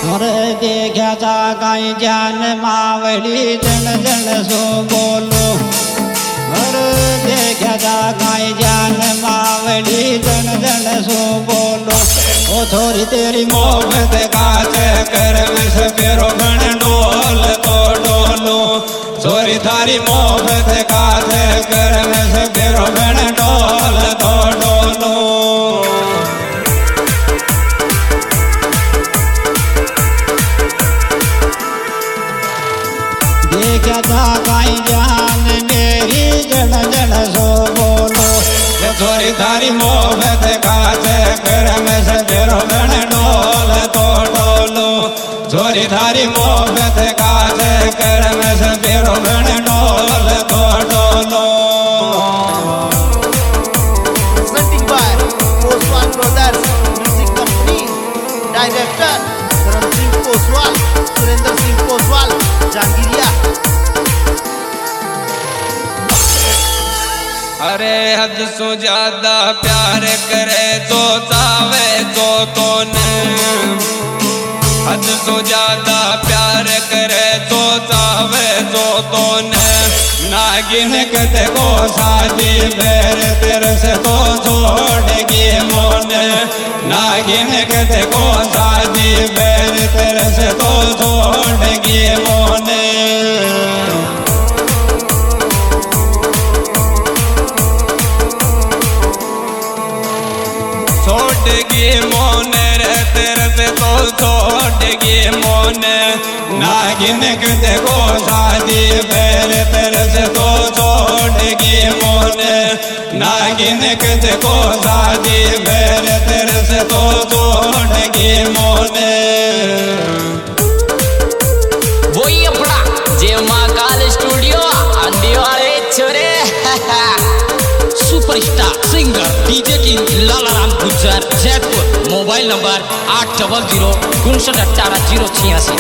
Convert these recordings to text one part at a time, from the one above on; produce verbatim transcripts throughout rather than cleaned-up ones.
अरे देखा जा गाई जान मावली जन जन सो बोलो। अरे देखा जा गाई जान मावली जन जन सो बोलो। ओ थोड़ी तेरी मोहब्बत का चक्कर में से फेरो बन डोल तो डोलो। थोड़ी थारी मोहब्बत का चक्कर में से फेरो बन डोल तो डोलो। देखा जा गाई जान मेरी जन जन सो बोलो। थोड़ी थारी मोहब्बत का चक्कर में से फेरो बन डोल तो डोलो। थोड़ी थारी मोहब्बत का चक्कर में से फेरो बन डोल तो डोलो। Presenting by Oswal Brothers Music Company. Director Karan Singh Oswal, Surendra Singh Oswal, Jangiriya. अरे हद से ज्यादा प्यार करे तो चावे तो तो ने। हद से ज्यादा प्यार करे तो चावे तो तो ने। नागिन कते को शादी बेर तेरे से तो छोड़ेगी मोने। नागिन कते को शादी बेर तेरे से तो छोड़ेगी मोने। छोड़ेगी मोने रे तेरे से तो छोड़ेगी मोने। नागिन कते को शादी बेर तेरे से तो छोड़ेगी मोने। नागिन कते को शादी बेर तेरे से तो छोड़ेगी मोने। वही अपना जय महाकाल स्टूडियो आंधी वाले छोरे। Superstar singer DJ king Lalaram Gujjar Jaipur. Mobile number आठ डबल जीरो उनसठ अठारह जीरो छियासी।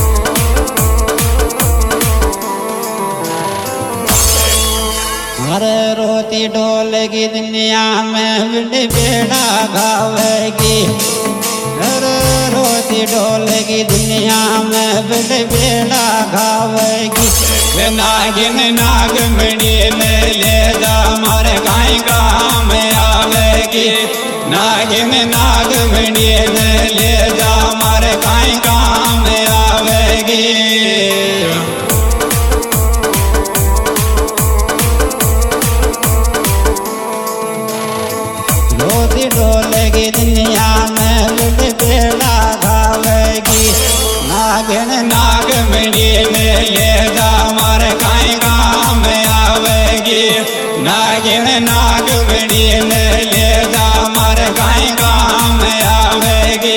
अरे रोती डोलेगी दुनिया में बिन बेड़ा गावेगी। अरे रोती डोलेगी दुनिया में बिन बेड़ा गावेगी। वे नागिन नाग मणि ले ले जा मारे गाय काम आवेगी। नागिन नाग मणि ले ले जा मारे गाय काम आवेगी। रोती डोलेगी दुनिया में बिन बेड़ा गावेगी। नागिन नाग मणि ले ले जा मारे गाय काम आवेगी। नागिन नाग मणि ले ले जा मारे गाय काम आवेगी।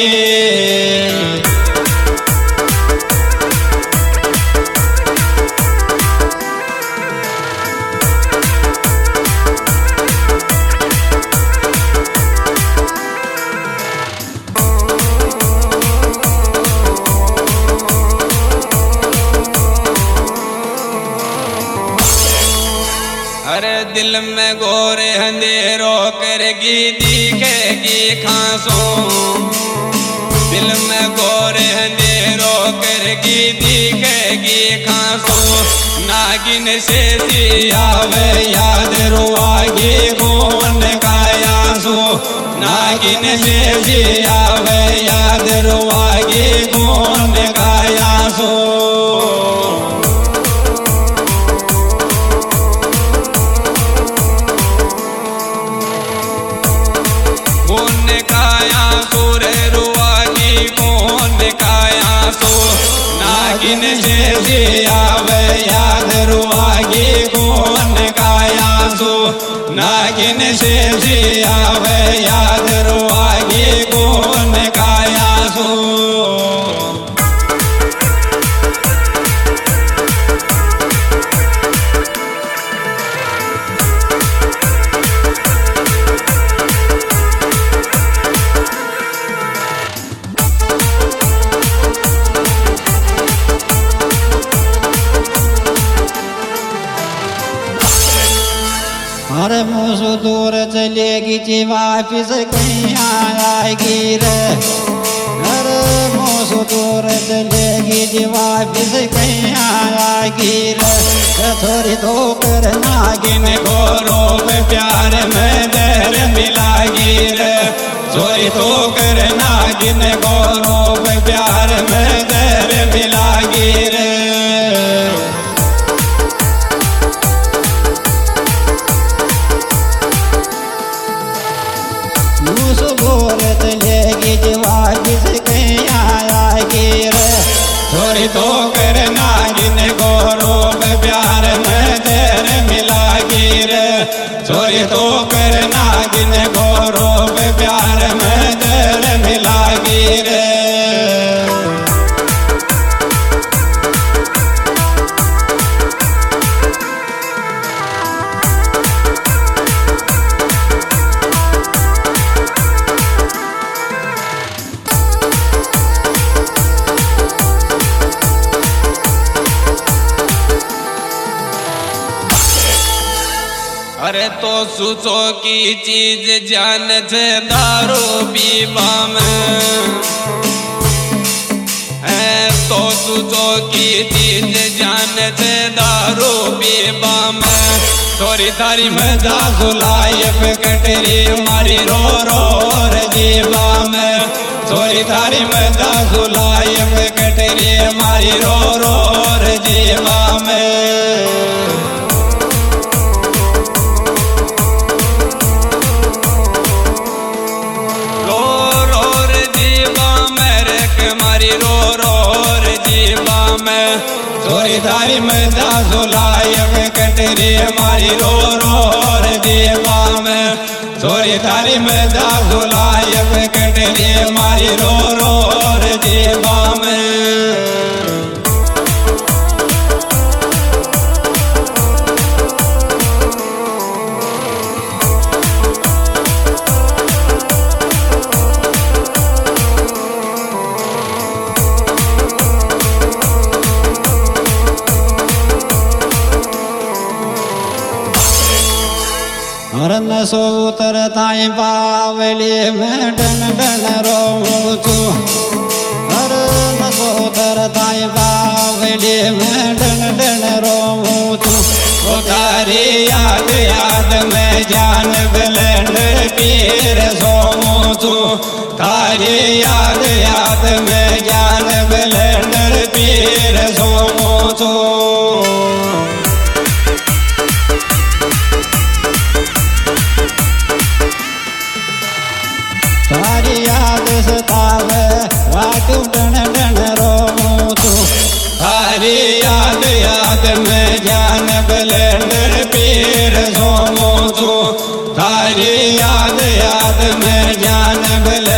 अरे दिल में गोरे अंधेरों करेगी दिखेगी खांसों। दिल में गोरे अंधेरों करेगी दिखेगी खांसों। नागिन से सियावे याद रुआगी खून का आंसू। नागिन से सियावे याद रुआगी खून का आंसू। खून काया सुर रुआगी खून काया सो। नागिन से सियावे याद रुआगी खून काया सो। नागिन से सियावे याद रुआगी खून काया सो। अरे मुँह से दूर चलेगी जी वापिस कहीं आएगी रे। अरे मुँह से दूर चलेगी जीवा बिस कहीं आएगी रे थोड़ी तो कर नागिन गोरो प्यार में देर मिलागी रे थोड़ी तो कर नागिन गोरो प्यार में देर मिलागी रे चलेगी जीवा किस कहीं आएगी रे थोड़ी तो कर नागिन गोरो प्यार में देर मिलागी रे थोड़ी तो कर नागिन गोरो प्यार में देर मिलागी रे अरे तो सुसो की चीज जान से दारू पीवा में तो सुसो की चीज जान से दारू पीवा में थोड़ी थारी मजा सुलाई कटरी मारी रो रो रे जीवा में थोड़ी थारी मजा सुलाई कटरी मारी रो रो रे जीवा में रो रो रे जीवा में थोड़ी थारी मजा सुलाई कटरी मारी रो रो रे जीवा में थोड़ी थारी मजा सुलाई कटरी मारी रो रो रे जीवा में हरन सो उतरताई बावली में डन डन रो तू हरन सो उतरताई बावली में डन डन रो तू वो तारी याद याद में जान ब्लेंडर पीर सो तू तारी याद याद में जान ब्लेंडर पीर सो तू तारी याद सतावे रातू डन डन रो तू तारी याद याद में जान ब्लेंडर पीर सो तू तारी याद याद में जान ब्लेंडर